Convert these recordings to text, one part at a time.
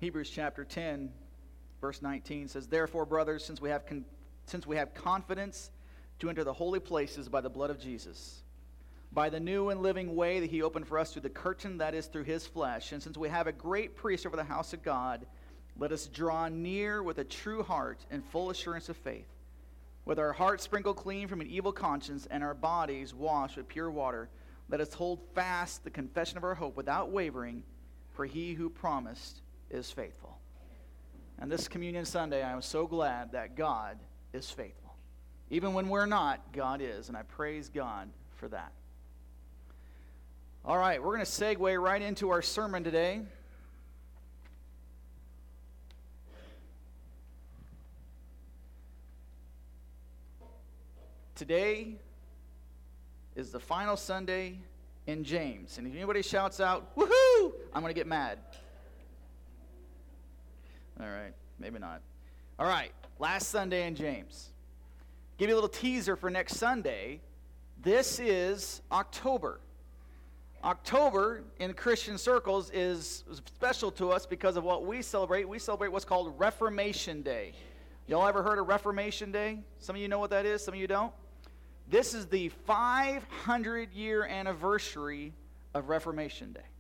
Hebrews chapter 10, verse 19 says, "Therefore, brothers, since we have confidence to enter the holy places by the blood of Jesus, by the new and living way that he opened for us through the curtain that is through his flesh, and since we have a great priest over the house of God, let us draw near with a true heart and full assurance of faith, with our hearts sprinkled clean from an evil conscience and our bodies washed with pure water. Let us hold fast the confession of our hope without wavering, for he who promised is faithful." And this Communion Sunday, I am so glad that God is faithful. Even when we're not, God is, and I praise God for that. All right, we're going to segue right into our sermon today. Today is the final Sunday in James. And if anybody shouts out, "Woohoo!" I'm going to get mad. All right, maybe not. All right, last Sunday in James. Give you a little teaser for next Sunday. This is October. October in Christian circles is special to us because of what we celebrate. We celebrate what's called Reformation Day. Y'all ever heard of Reformation Day? Some of you know what that is, some of you don't. This is the 500-year anniversary of Reformation Day.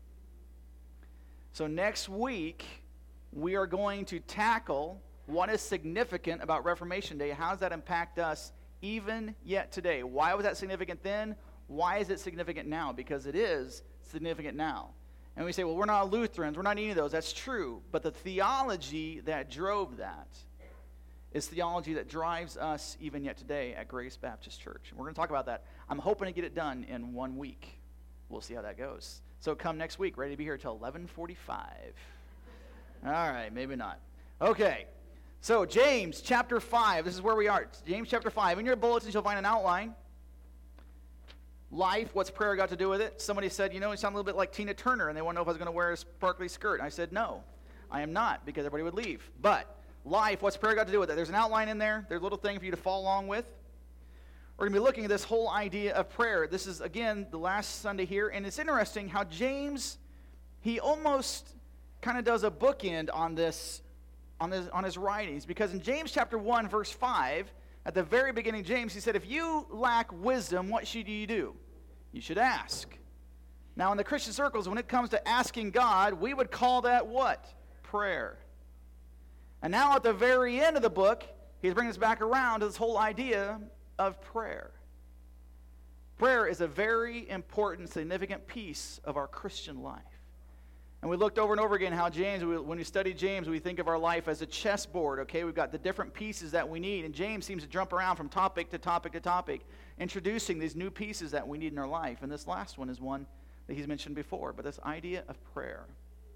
So next week, we are going to tackle what is significant about Reformation Day. How does that impact us even yet today? Why was that significant then? Why is it significant now? Because it is significant now. And we say, well, we're not Lutherans. We're not any of those. That's true. But the theology that drove that is theology that drives us even yet today at Grace Baptist Church. And we're going to talk about that. I'm hoping to get it done in 1 week. We'll see how that goes. So come next week, ready to be here till 11:45. All right, maybe not. Okay, so James chapter 5. This is where we are. James chapter 5. In your bulletins, you'll find an outline. Life, what's prayer got to do with it? Somebody said, you sound a little bit like Tina Turner, and they want to know if I was going to wear a sparkly skirt. And I said, no, I am not, because everybody would leave. But life, what's prayer got to do with it? There's an outline in there. There's a little thing for you to follow along with. We're going to be looking at this whole idea of prayer. This is, again, the last Sunday here. And it's interesting how James, he almost kind of does a bookend on this, on his writings. Because in James chapter 1, verse 5, at the very beginning of James, he said, if you lack wisdom, what should you do? You should ask. Now, in the Christian circles, when it comes to asking God, we would call that what? Prayer. And now at the very end of the book, he's bringing us back around to this whole idea of prayer. Prayer is a very important, significant piece of our Christian life. And we looked over and over again how James, when we study James, we think of our life as a chessboard, okay? We've got the different pieces that we need. And James seems to jump around from topic to topic to topic, introducing these new pieces that we need in our life. And this last one is one that he's mentioned before, but this idea of prayer.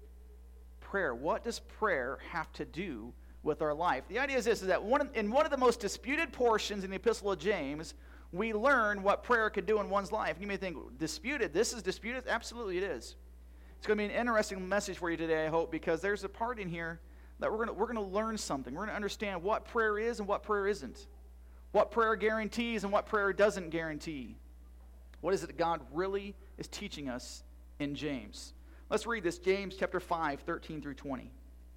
Prayer. What does prayer have to do with our life? The idea is this, is that in one of the most disputed portions in the Epistle of James, we learn what prayer could do in one's life. And you may think, disputed? This is disputed? Absolutely it is. It's going to be an interesting message for you today, I hope, because there's a part in here that we're going to learn something. We're going to understand what prayer is and what prayer isn't. What prayer guarantees and what prayer doesn't guarantee. What is it that God really is teaching us in James? Let's read this, James chapter 5, 13 through 20.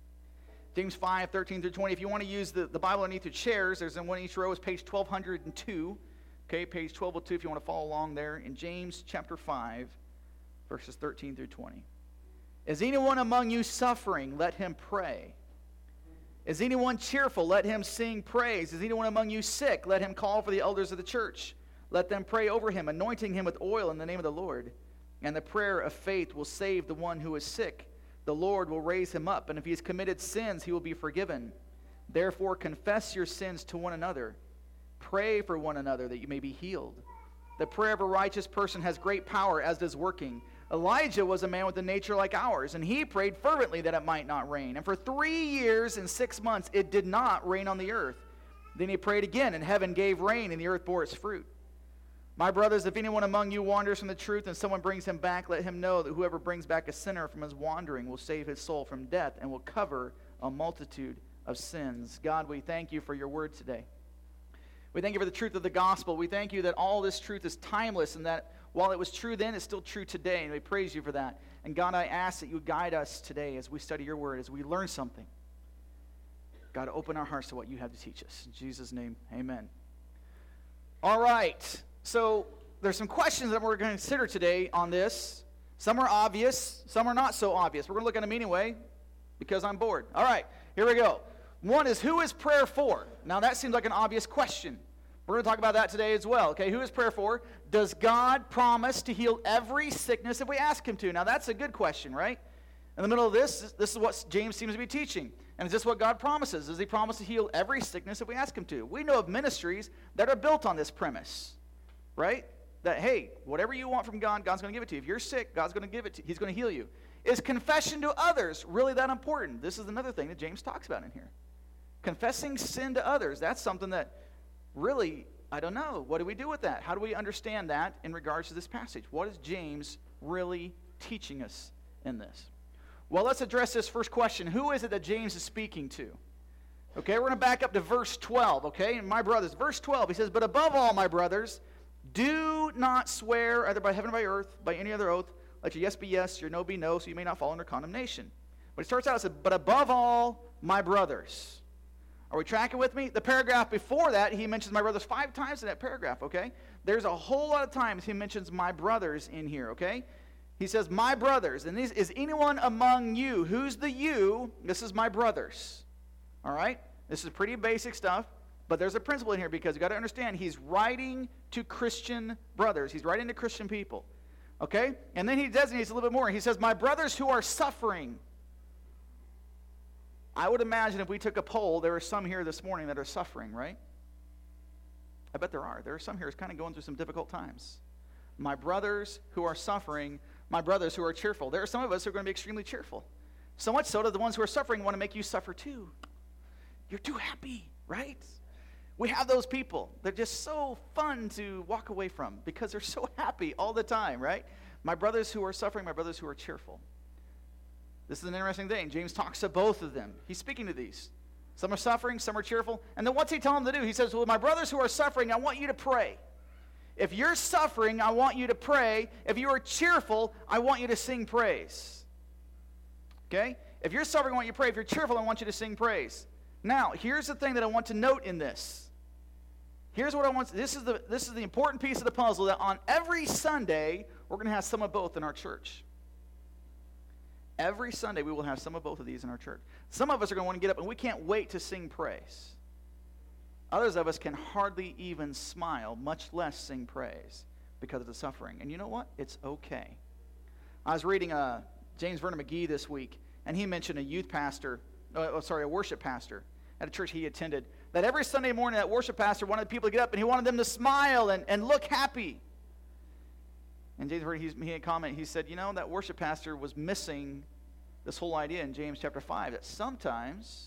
James 5, 13 through 20. If you want to use the Bible underneath your chairs, there's in one each row is page 1202. Okay, page 1202 if you want to follow along there in James chapter 5, verses 13 through 20. Is anyone among you suffering? Let him pray. Is anyone cheerful? Let him sing praise. Is anyone among you sick? Let him call for the elders of the church. Let them pray over him, anointing him with oil in the name of the Lord. And the prayer of faith will save the one who is sick. The Lord will raise him up, and if he has committed sins, he will be forgiven. Therefore, confess your sins to one another. Pray for one another that you may be healed. The prayer of a righteous person has great power, as does working. Elijah was a man with a nature like ours, and he prayed fervently that it might not rain. And for 3 years and 6 months it did not rain on the earth. Then he prayed again, and heaven gave rain, and the earth bore its fruit. My brothers, if anyone among you wanders from the truth and someone brings him back, let him know that whoever brings back a sinner from his wandering will save his soul from death and will cover a multitude of sins. God, we thank you for your word today. We thank you for the truth of the gospel. We thank you that all this truth is timeless and that while it was true then, it's still true today, and we praise you for that. And God, I ask that you guide us today as we study your word, as we learn something. God, open our hearts to what you have to teach us. In Jesus' name, amen. All right, so there's some questions that we're going to consider today on this. Some are obvious, some are not so obvious. We're going to look at them anyway because I'm bored. All right, here we go. One is, who is prayer for? Now that seems like an obvious question. We're going to talk about that today as well. Okay, who is prayer for? Does God promise to heal every sickness if we ask him to? Now that's a good question, right? In the middle of this is what James seems to be teaching. And is this what God promises? Does he promise to heal every sickness if we ask him to? We know of ministries that are built on this premise, right? That, hey, whatever you want from God, God's going to give it to you. If you're sick, God's going to give it to you. He's going to heal you. Is confession to others really that important? This is another thing that James talks about in here. Confessing sin to others, that's something that really, I don't know. What do we do with that? How do we understand that in regards to this passage? What is James really teaching us in this? Well, let's address this first question. Who is it that James is speaking to? Okay, we're going to back up to verse 12, okay? And my brothers, verse 12, he says, but above all, my brothers, do not swear either by heaven or by earth, by any other oath. Let your yes be yes, your no be no, so you may not fall under condemnation. But it starts out, it says, but above all, my brothers. Are we tracking with me? The paragraph before that, he mentions my brothers 5 times in that paragraph, okay? There's a whole lot of times he mentions my brothers in here, okay? He says, my brothers. And is anyone among you? Who's the you? This is my brothers. All right? This is pretty basic stuff. But there's a principle in here because you've got to understand he's writing to Christian brothers. He's writing to Christian people. Okay? And then he designates a little bit more. He says, my brothers who are suffering. I would imagine if we took a poll, there are some here this morning that are suffering, right? I bet there are. There are some here who's kind of going through some difficult times. My brothers who are suffering, my brothers who are cheerful. There are some of us who are going to be extremely cheerful. So much so that the ones who are suffering want to make you suffer too. You're too happy, right? We have those people. They're just so fun to walk away from because they're so happy all the time, right? My brothers who are suffering, my brothers who are cheerful. This is an interesting thing. James talks to both of them. He's speaking to these. Some are suffering, some are cheerful. And then what's he telling them to do? He says, well, my brothers who are suffering, I want you to pray. If you're suffering, I want you to pray. If you are cheerful, I want you to sing praise. Okay? If you're suffering, I want you to pray. If you're cheerful, I want you to sing praise. Now, here's the thing that I want to note in this. Here's what I want. This is the important piece of the puzzle, that on every Sunday, we're going to have some of both in our church. Every Sunday, we will have some of both of these in our church. Some of us are going to want to get up, and we can't wait to sing praise. Others of us can hardly even smile, much less sing praise because of the suffering. And you know what? It's okay. I was reading James Vernon McGee this week, and he mentioned a worship pastor at a church he attended, that every Sunday morning that worship pastor wanted people to get up, and he wanted them to smile and look happy. And James Vernon, he had a comment, he said, you know, that worship pastor was missing this whole idea in James chapter 5, that sometimes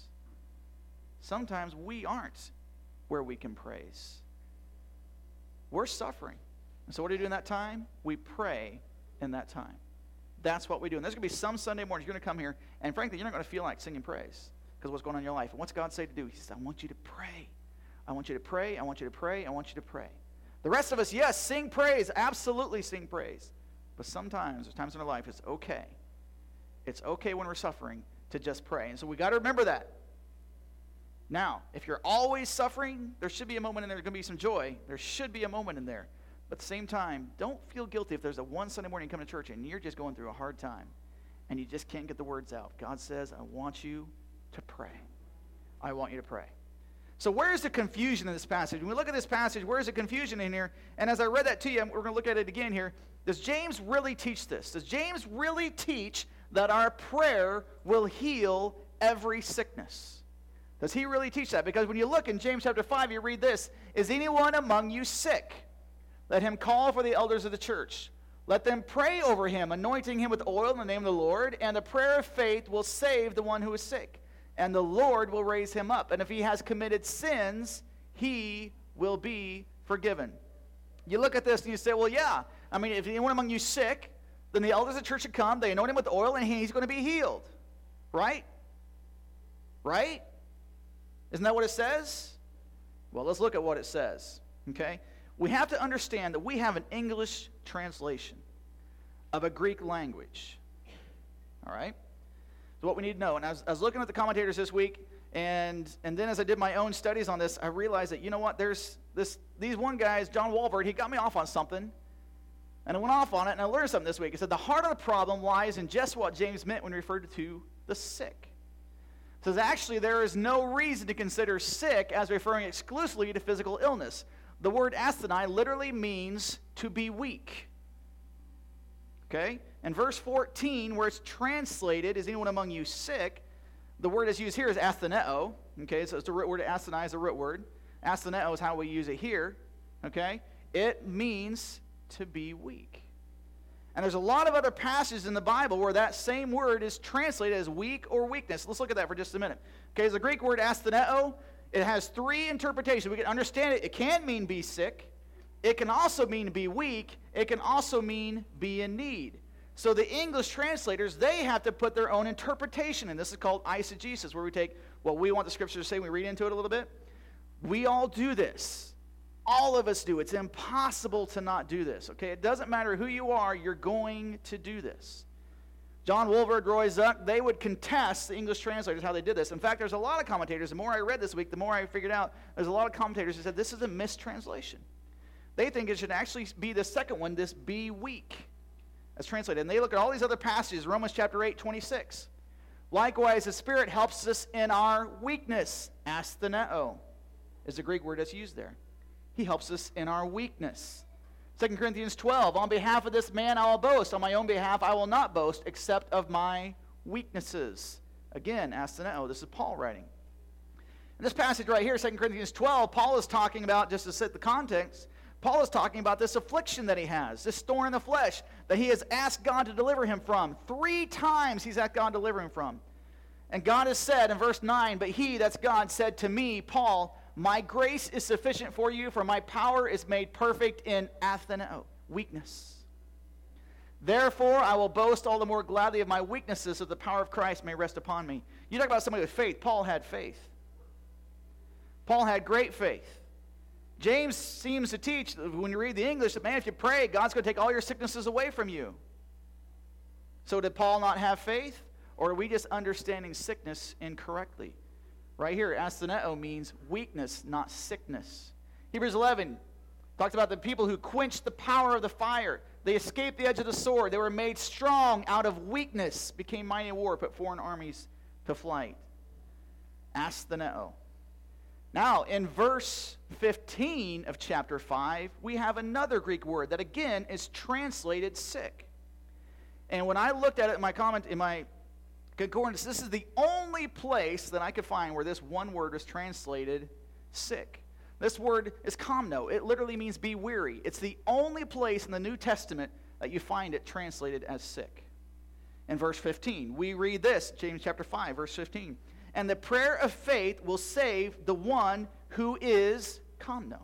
we aren't where we can praise. We're suffering. And so what do you do in that time? We pray in that time. That's what we do. And there's going to be some Sunday mornings you're going to come here, and frankly, you're not going to feel like singing praise because of what's going on in your life. And what's God say to do? He says, I want you to pray. I want you to pray. I want you to pray. I want you to pray. The rest of us, yes, sing praise. Absolutely sing praise. But sometimes, there's times in our life, it's okay. It's okay when we're suffering to just pray. And so we got to remember that. Now, if you're always suffering, there should be a moment in there. There's going to be some joy. There should be a moment in there. But at the same time, don't feel guilty if there's a one Sunday morning you come to church and you're just going through a hard time and you just can't get the words out. God says, I want you to pray. I want you to pray. So where is the confusion in this passage? When we look at this passage, where is the confusion in here? And as I read that to you, we're going to look at it again here. Does James really teach this? Does James really teach that our prayer will heal every sickness? Does he really teach that? Because when you look in James chapter 5, you read this, is anyone among you sick? Let him call for the elders of the church. Let them pray over him, anointing him with oil in the name of the Lord, and the prayer of faith will save the one who is sick, and the Lord will raise him up. And if he has committed sins, he will be forgiven. You look at this and you say, well, yeah, I mean, if anyone among you is sick, then the elders of the church should come, they anoint him with oil, and he's going to be healed. Right? Right? Isn't that what it says? Well, let's look at what it says. Okay? we have to understand that we have an English translation of a Greek language. All right? So what we need to know, and I was looking at the commentators this week, and then as I did my own studies on this, I realized that, you know what, there's these one guys, John Walvoord, he got me off on something, and I went off on it, and I learned something this week. He said the heart of the problem lies in just what James meant when he referred to the sick. He says actually there is no reason to consider sick as referring exclusively to physical illness. The word astheni literally means to be weak. Okay? In verse 14, where it's translated, is anyone among you sick? The word that's used here is astheneo. Okay, so it's the root word. Astheni is the root word. Astheneo is how we use it here. Okay? It means to be weak. And there's a lot of other passages in the Bible where that same word is translated as weak or weakness. Let's look at that for just a minute. Okay, the Greek word astheneo, it has three interpretations. We can understand it. It can mean be sick. It can also mean be weak. It can also mean be in need. So the English translators, they have to put their own interpretation in. This is called eisegesis, where we take what we want the Scripture to say and we read into it a little bit. We all do this. All of us do. It's impossible to not do this. Okay, it doesn't matter who you are, you're going to do this. John Walvoord, Roy Zuck, they would contest the English translators how they did this. In fact, there's a lot of commentators. The more I read this week, the more I figured out there's a lot of commentators who said this is a mistranslation. They think it should actually be the second one, this be weak, as translated. And they look at all these other passages, Romans chapter 8, 26. Likewise, the Spirit helps us in our weakness. Astheneo is the Greek word that's used there. He helps us in our weakness. 2 Corinthians 12, on behalf of this man I will boast. On my own behalf I will not boast, except of my weaknesses. Again, astheneo. This is Paul writing. In this passage right here, 2 Corinthians 12, Paul is talking about, just to set the context, Paul is talking about this affliction that he has, this thorn in the flesh that he has asked God to deliver him from. 3 times he's asked God to deliver him from. And God has said in verse 9, but he, that's God, said to me, Paul, my grace is sufficient for you, for my power is made perfect in astheneo, weakness. Therefore, I will boast all the more gladly of my weaknesses, so the power of Christ may rest upon me. You talk about somebody with faith. Paul had faith. Paul had great faith. James seems to teach, when you read the English, that, man, if you pray, God's going to take all your sicknesses away from you. So did Paul not have faith? Or are we just understanding sickness incorrectly? Right here, astheneo means weakness, not sickness. Hebrews 11 talks about the people who quenched the power of the fire. They escaped the edge of the sword. They were made strong out of weakness, became mighty in war, put foreign armies to flight. Astheneo. Now, in verse 15 of chapter 5, we have another Greek word that, again, is translated sick. And when I looked at it in my concordance, this is the only place that I could find where this one word is translated sick. This word is komno. It literally means be weary. It's the only place in the New Testament that you find it translated as sick. In verse 15, we read this, James chapter 5, verse 15. And the prayer of faith will save the one who is komno.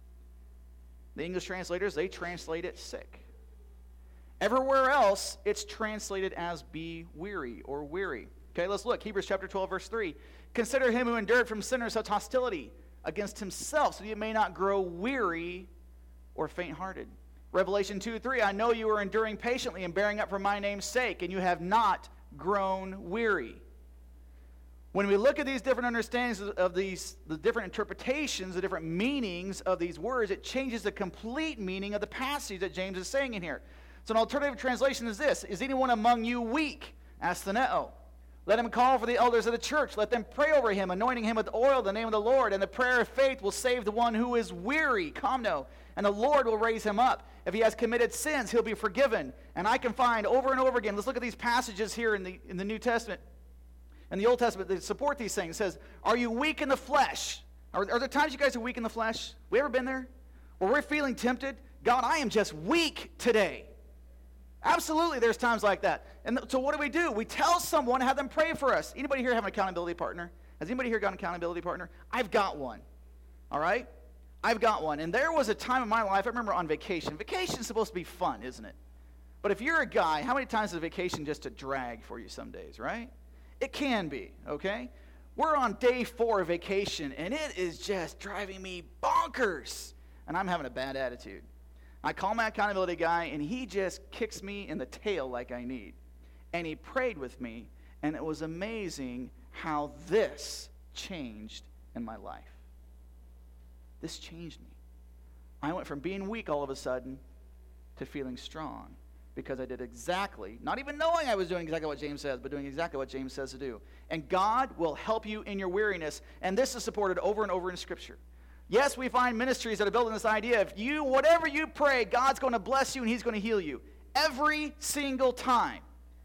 The English translators, they translate it sick. Everywhere else, it's translated as be weary or weary. Okay, let's look. Hebrews chapter 12, verse 3. Consider him who endured from sinners such hostility against himself, so that you may not grow weary or faint-hearted. Revelation 2:3. I know you are enduring patiently and bearing up for my name's sake, and you have not grown weary. When we look at these different understandings of the different interpretations, the different meanings of these words, it changes the complete meaning of the passage that James is saying in here. So an alternative translation is this: is anyone among you weak? Astheneo. Let him call for the elders of the church. Let them pray over him, anointing him with oil in the name of the Lord. And the prayer of faith will save the one who is weary, komno, and the Lord will raise him up. If he has committed sins, he'll be forgiven. And I can find over and over again, let's look at these passages here in the New Testament, in the Old Testament, that support these things. It says, are you weak in the flesh? Are there times you guys are weak in the flesh? We ever been there? Where we're feeling tempted? God, I am just weak today. Absolutely, there's times like that. And so what do? We tell someone, have them pray for us. Anybody here have an accountability partner? Has anybody here got an accountability partner? I've got one. All right? I've got one. And there was a time in my life, I remember on vacation. Vacation's supposed to be fun, isn't it? But if you're a guy, how many times is a vacation just a drag for you some days, right? It can be, okay? We're on day 4 of vacation, and it is just driving me bonkers. and I'm having a bad attitude. I call my accountability guy, and he just kicks me in the tail like I need. And he prayed with me, and it was amazing how this changed in my life. This changed me. I went from being weak all of a sudden to feeling strong because I did exactly, not even knowing I was doing exactly what James says, but doing exactly what James says to do. And God will help you in your weariness, and this is supported over and over in Scripture. Yes, we find ministries that are built on this idea. If you, whatever you pray, God's going to bless you and he's going to heal you. Every single time.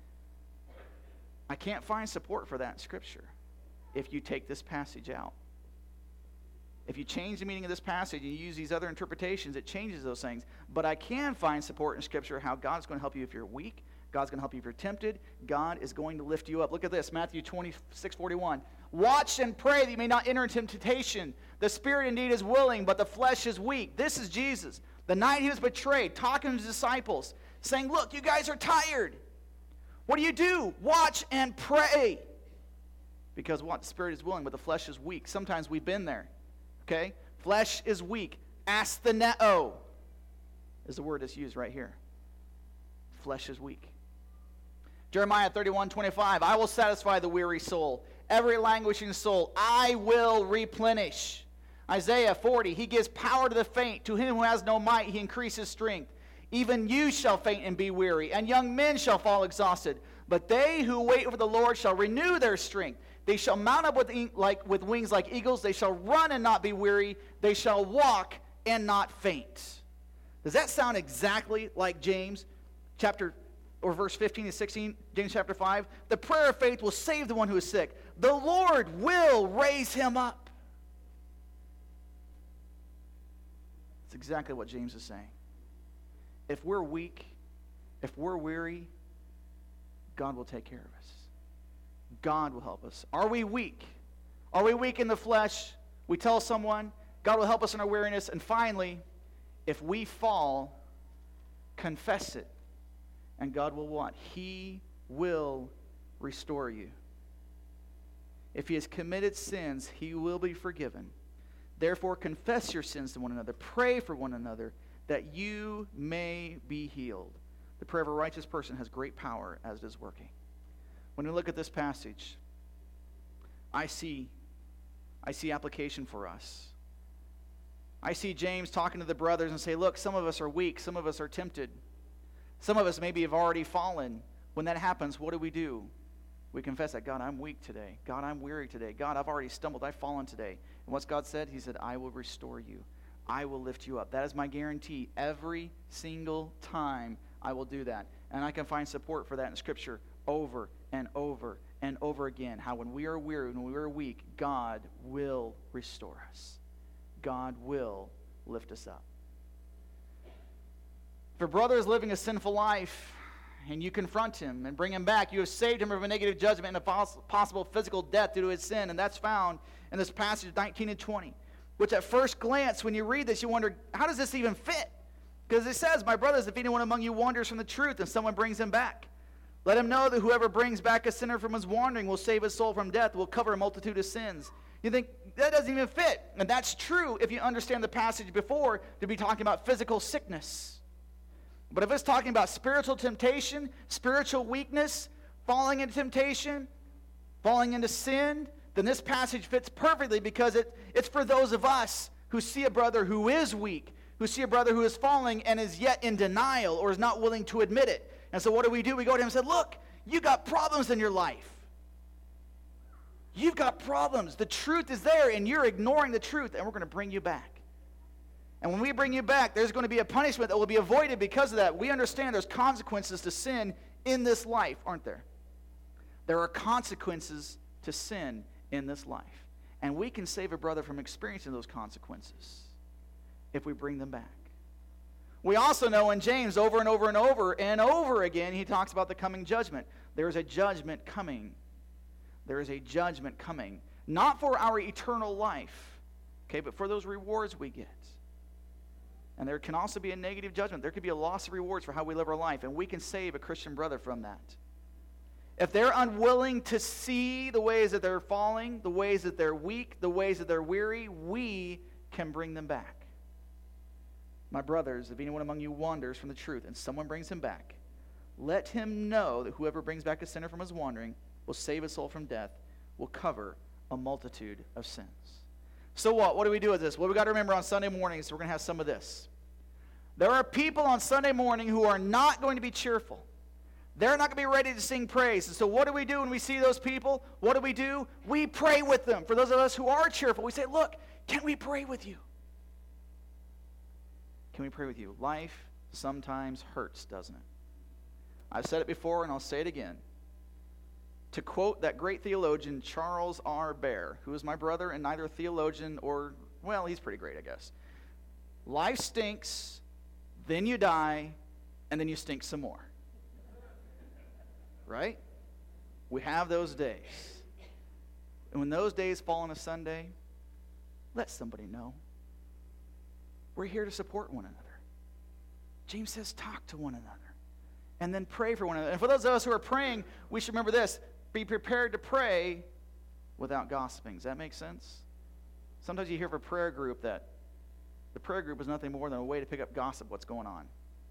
I can't find support for that in Scripture if you take this passage out. If you change the meaning of this passage and you use these other interpretations, it changes those things. But I can find support in Scripture how God's going to help you if you're weak. God's going to help you if you're tempted. God is going to lift you up. Look at this, Matthew 26:41. Watch and pray that you may not enter into temptation. The spirit indeed is willing, but the flesh is weak. This is Jesus. The night he was betrayed, talking to his disciples, saying, look, you guys are tired. What do? Watch and pray. Because what? The spirit is willing, but the flesh is weak. Sometimes we've been there. Okay? Flesh is weak. Astheneo is the word that's used right here. Flesh is weak. Jeremiah 31:25. I will satisfy the weary soul. Every languishing soul I will replenish. Isaiah 40. He gives power to the faint. To him who has no might, he increases strength. Even you shall faint and be weary, and young men shall fall exhausted. But they who wait for the Lord shall renew their strength. They shall mount up with wings like eagles. They shall run and not be weary. They shall walk and not faint. Does that sound exactly like James verse 15 and 16, James chapter 5? The prayer of faith will save the one who is sick. The Lord will raise him up. That's exactly what James is saying. If we're weak, if we're weary, God will take care of us. God will help us. Are we weak? Are we weak in the flesh? We tell someone, God will help us in our weariness. And finally, if we fall, confess it. And God will what? He will restore you. If he has committed sins, he will be forgiven. Therefore, confess your sins to one another. Pray for one another that you may be healed. The prayer of a righteous person has great power as it is working. When we look at this passage, I see application for us. I see James talking to the brothers and say, look, some of us are weak. Some of us are tempted. Some of us maybe have already fallen. When that happens, what do? We confess that, God, I'm weak today. God, I'm weary today. God, I've already stumbled. I've fallen today. And what's God said? He said, I will restore you. I will lift you up. That is my guarantee. Every single time I will do that. And I can find support for that in Scripture over and over and over again. How when we are weary, when we are weak, God will restore us. God will lift us up. If a brother is living a sinful life and you confront him and bring him back, you have saved him from a negative judgment and a possible physical death due to his sin. And that's found in this passage 19 and 20. Which at first glance, when you read this, you wonder, how does this even fit? Because it says, my brothers, if anyone among you wanders from the truth and someone brings him back, let him know that whoever brings back a sinner from his wandering will save his soul from death, will cover a multitude of sins. You think, that doesn't even fit. And that's true if you understand the passage before to be talking about physical sickness. But if it's talking about spiritual temptation, spiritual weakness, falling into temptation, falling into sin, then this passage fits perfectly because it's for those of us who see a brother who is weak, who see a brother who is falling and is yet in denial or is not willing to admit it. And so what do? We go to him and say, look, you got problems in your life. You've got problems. The truth is there and you're ignoring the truth, and we're going to bring you back. And when we bring you back, there's going to be a punishment that will be avoided because of that. We understand there's consequences to sin in this life, aren't there? There are consequences to sin in this life. And we can save a brother from experiencing those consequences if we bring them back. We also know in James over and over and over and over again, he talks about the coming judgment. There is a judgment coming. There is a judgment coming. Not for our eternal life, okay, but for those rewards we get. And there can also be a negative judgment. There could be a loss of rewards for how we live our life, and we can save a Christian brother from that. If they're unwilling to see the ways that they're falling, the ways that they're weak, the ways that they're weary, we can bring them back. My brothers, if anyone among you wanders from the truth and someone brings him back, let him know that whoever brings back a sinner from his wandering will save his soul from death, will cover a multitude of sins. So what? What do we do with this? Well, we got to remember on Sunday mornings, we're going to have some of this. There are people on Sunday morning who are not going to be cheerful. They're not going to be ready to sing praise. And so what do we do when we see those people? What do? We pray with them. For those of us who are cheerful, we say, look, can we pray with you? Can we pray with you? Life sometimes hurts, doesn't it? I've said it before and I'll say it again. To quote that great theologian, Charles R. Bear, who is my brother and neither a theologian or, well, he's pretty great, I guess. Life stinks, then you die, and then you stink some more. Right? We have those days. And when those days fall on a Sunday, let somebody know. We're here to support one another. James says, talk to one another. And then pray for one another. And for those of us who are praying, we should remember this. Be prepared to pray without gossiping. Does that make sense? Sometimes you hear of a prayer group that the prayer group is nothing more than a way to pick up gossip, what's going on.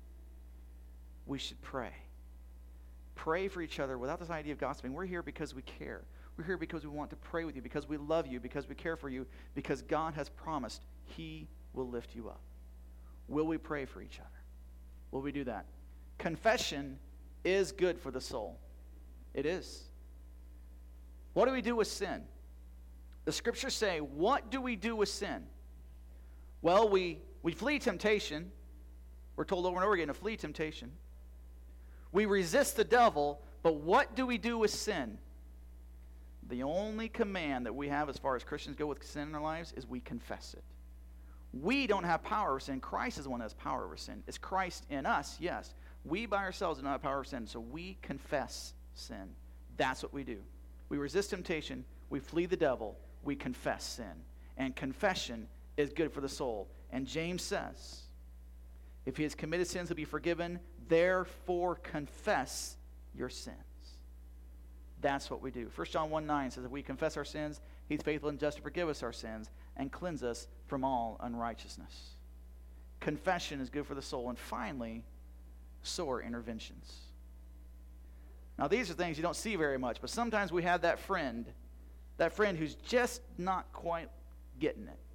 We should pray. Pray for each other without this idea of gossiping. We're here because we care. We're here because we want to pray with you, because we love you, because we care for you, because God has promised He will lift you up. Will we pray for each other? Will we do that? Confession is good for the soul. It is. What do we do with sin? The scriptures say, what do we do with sin? Well, we flee temptation. We're told over and over again to flee temptation. We resist the devil, but what do we do with sin? The only command that we have as far as Christians go with sin in our lives is we confess it. We don't have power over sin. Christ is the one that has power over sin. Is Christ in us? Yes. We by ourselves do not have power over sin, so we confess sin. That's what we do. We resist temptation, we flee the devil, we confess sin. And confession is good for the soul. And James says, if he has committed sins, he'll be forgiven. Therefore, confess your sins. That's what we do. 1 John 1:9 says, if we confess our sins, He's faithful and just to forgive us our sins and cleanse us from all unrighteousness. Confession is good for the soul. And finally, so are interventions. Now, these are things you don't see very much, but sometimes we have that friend who's just not quite getting it.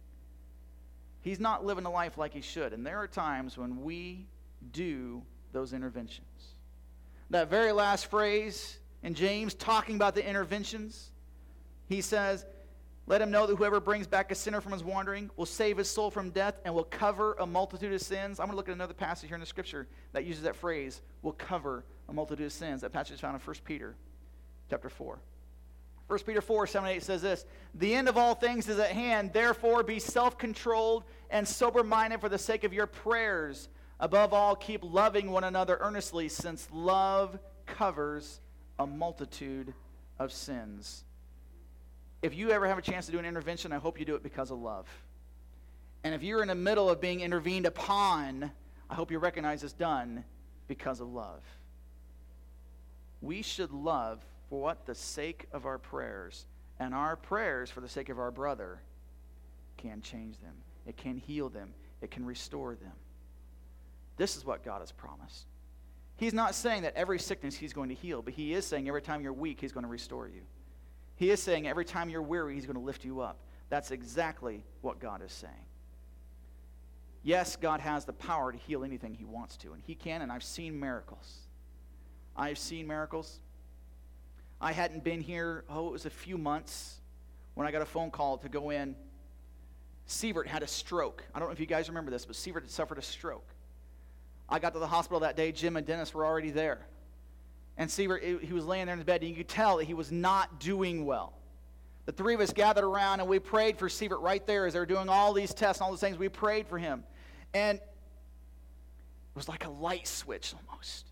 He's not living a life like he should. And there are times when we do those interventions. That very last phrase in James, talking about the interventions, he says, let him know that whoever brings back a sinner from his wandering will save his soul from death and will cover a multitude of sins. I'm going to look at another passage here in the scripture that uses that phrase, will cover a multitude of sins. That passage is found in 1 Peter chapter 4. 1 Peter 4, 7 and 8 says this, the end of all things is at hand, therefore be self-controlled and sober-minded for the sake of your prayers. Above all, keep loving one another earnestly, since love covers a multitude of sins. If you ever have a chance to do an intervention, I hope you do it because of love. And if you're in the middle of being intervened upon, I hope you recognize it's done because of love. We should love for what? The sake of our prayers. And our prayers for the sake of our brother can change them. It can heal them. It can restore them. This is what God has promised. He's not saying that every sickness He's going to heal, but He is saying every time you're weak, He's going to restore you. He is saying every time you're weary, He's going to lift you up. That's exactly what God is saying. Yes, God has the power to heal anything He wants to, and He can, and I've seen miracles. I've seen miracles. I hadn't been here, it was a few months when I got a phone call to go in. Sievert had a stroke. I don't know if you guys remember this, but Sievert had suffered a stroke. I got to the hospital that day. Jim and Dennis were already there. And Sievert, he was laying there in his bed, and you could tell that he was not doing well. The three of us gathered around, and we prayed for Sievert right there as they were doing all these tests and all those things. We prayed for him. And it was like a light switch almost.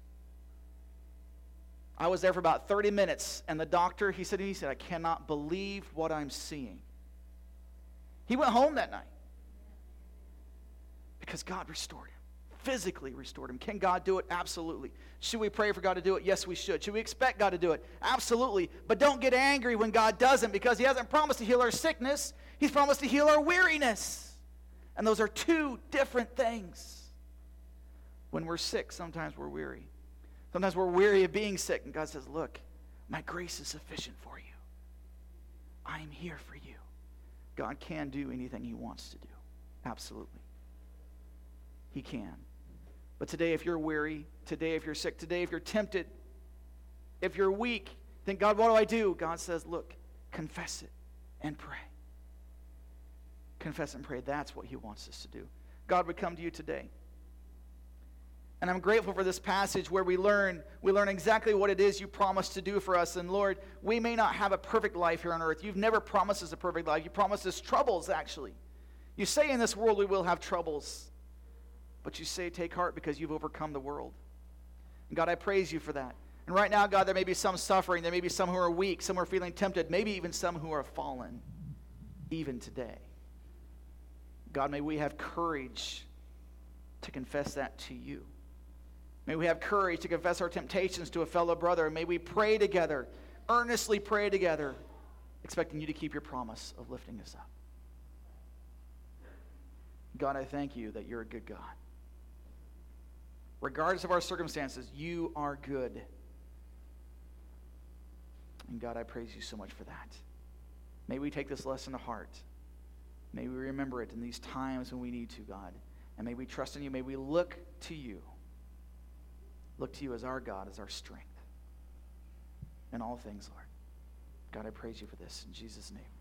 I was there for about 30 minutes, and the doctor, he said, I cannot believe what I'm seeing. He went home that night because God restored him, physically restored him. Can God do it? Absolutely. Should we pray for God to do it? Yes, we should. Should we expect God to do it? Absolutely. But don't get angry when God doesn't, because He hasn't promised to heal our sickness. He's promised to heal our weariness. And those are two different things. When we're sick, sometimes we're weary. Sometimes we're weary of being sick. And God says, look, my grace is sufficient for you. I am here for you. God can do anything he wants to do. Absolutely. He can. But today, if you're weary, today, if you're sick, today, if you're tempted, if you're weak, think, God, what do I do? God says, look, confess it and pray. Confess and pray. That's what he wants us to do. God would come to you today. And I'm grateful for this passage where we learn exactly what it is you promised to do for us. And Lord, we may not have a perfect life here on earth. You've never promised us a perfect life. You promised us troubles, actually. You say in this world we will have troubles. But you say take heart because you've overcome the world. And God, I praise you for that. And right now, God, there may be some suffering. There may be some who are weak, some who are feeling tempted, maybe even some who are fallen, even today. God, may we have courage to confess that to you. May we have courage to confess our temptations to a fellow brother. May we pray together, earnestly pray together, expecting you to keep your promise of lifting us up. God, I thank you that you're a good God. Regardless of our circumstances, you are good. And God, I praise you so much for that. May we take this lesson to heart. May we remember it in these times when we need to, God. And may we trust in you. May we look to you. Look to you as our God, as our strength. In all things, Lord. God, I praise you for this. In Jesus' name.